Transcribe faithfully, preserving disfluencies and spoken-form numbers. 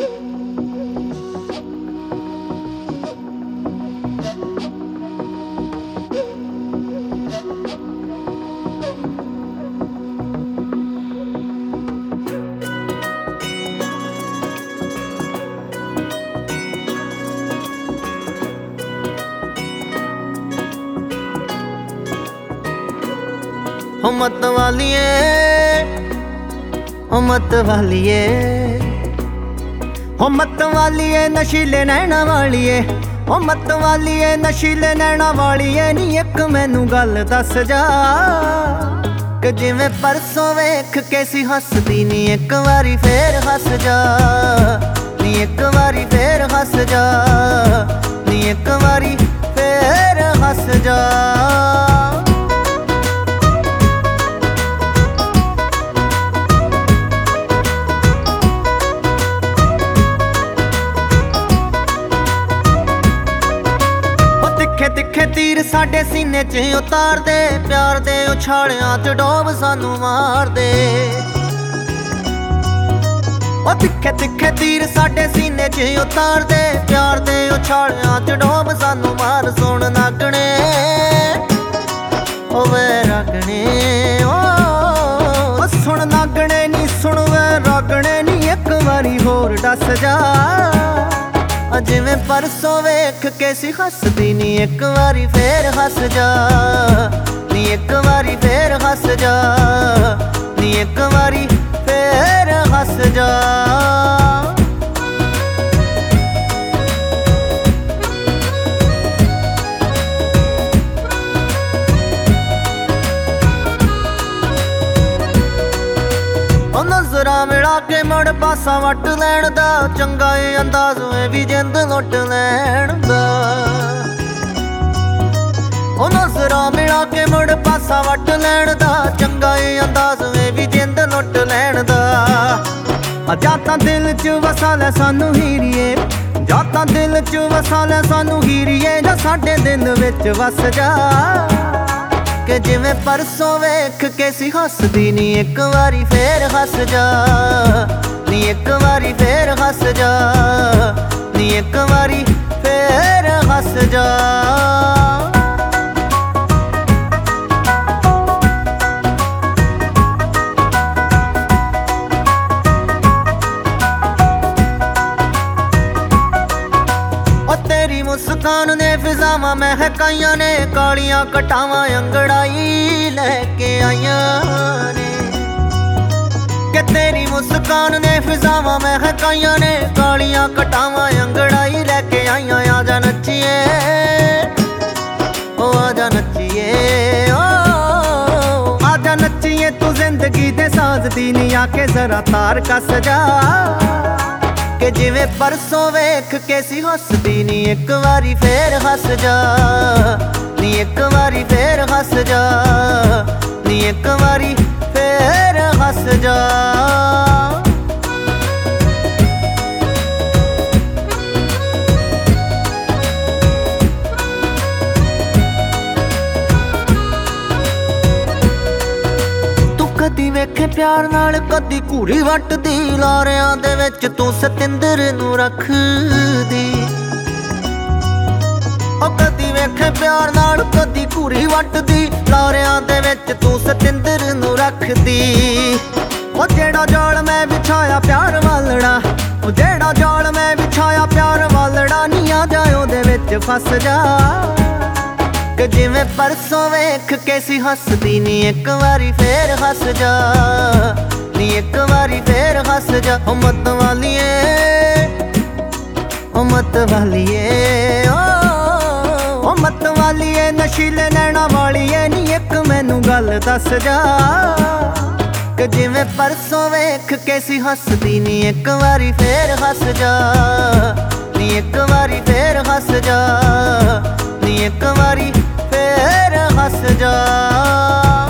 हो मत वालिए हो मत वालिए हो मत वालिए नशीले नैना वालिए हो मत वालिए नशीले नैना वालिए नी एक मैनू गल दस जा कि जिवें परसों वेख के सी हसदी नी एक वारी फेर हस जा नी एक वारी फेर हस जा नी एक वारी फेर हस जा तिखे तीर साडे सीने च उतार दे प्यार दे उछालियां च डोब सानू मार दे ओ तिखे तिखे तीर साडे सीने च उतार दे प्यार दे उछालियां च डोब सानू मार सुन नागणे ओ वे रागणे ओ सुन नागणे नी सुन वे रागणे नी एक वारी होर दस जा जिवें परसों वेख के सी हसदी नी एक वारी फेर हस जा नी एक वारी फेर हस जा नी एक वारी फेर हस जा नजरा मिला के मुड़ पासा वट लैण दा चंगा ए अंदाज में भी जिंद लुट लैण दा ओ नजरा मिला के मुड़ पासा वट लैण दा चंगा ए अंदाज में भी जिंद लुट लैण दा जा तां दिल च वसा लै सानू हीरिए जा तां दिल च वसा लै सानू हीरिए जा साडे दिल विच वस जा कि जिवें परसों वेख के सी हसदी नी एक वारी फेर हस जा नी एक वारी फेर हस जा नी एक वारी फेर हस जा मुस्कान ने फिजावां महकाइयां ने कालियां कटावां अंगड़ाई लैके आइयां ने कि तेरी मुस्कान ने फिजावां महकाइयां ने कालियां कटावां अंगड़ाई लैके आइयां आजा नच्चिए ओ आजा नच्चिए ओ आजा नच्चिए तू जिंदगी दे साज दी नी आके जरा तार कस जा कि जिवें परसों वेख के सी हसदी नी एक वारी फेर हस जा नी एक वारी फेर हस जा नी एक वारी फेर हस जा कदी वेखे प्यार नाल कदी घूरी वटदी लारियां दे विच तू सतिंदर नू रखदी ओ कदी वेखे प्यार नाल कदी घूरी वटदी लारियां दे विच तू सतिंदर नू रखदी ओ जेड़ा जाल मैं बिछाया प्यार वालड़ा ओ जेड़ा जाल मैं बिछाया प्यार वालड़ा नी आ जाए ओदे विच फस जा कि जिवें परसों वेख के सी हसदी नी एक वारी फेर हस जा नी एक वारी फेर हस जा हो मत वालिए हो मत वालिए ओ मत वालिए नशीले नैना वालिए नी एक मैनू गल दस जा कि जिवें परसों वेख के सी हसदी नी एक वारी फेर हस जा नी एक वारी फेर हस जा नी एक वारी फेर हस जा।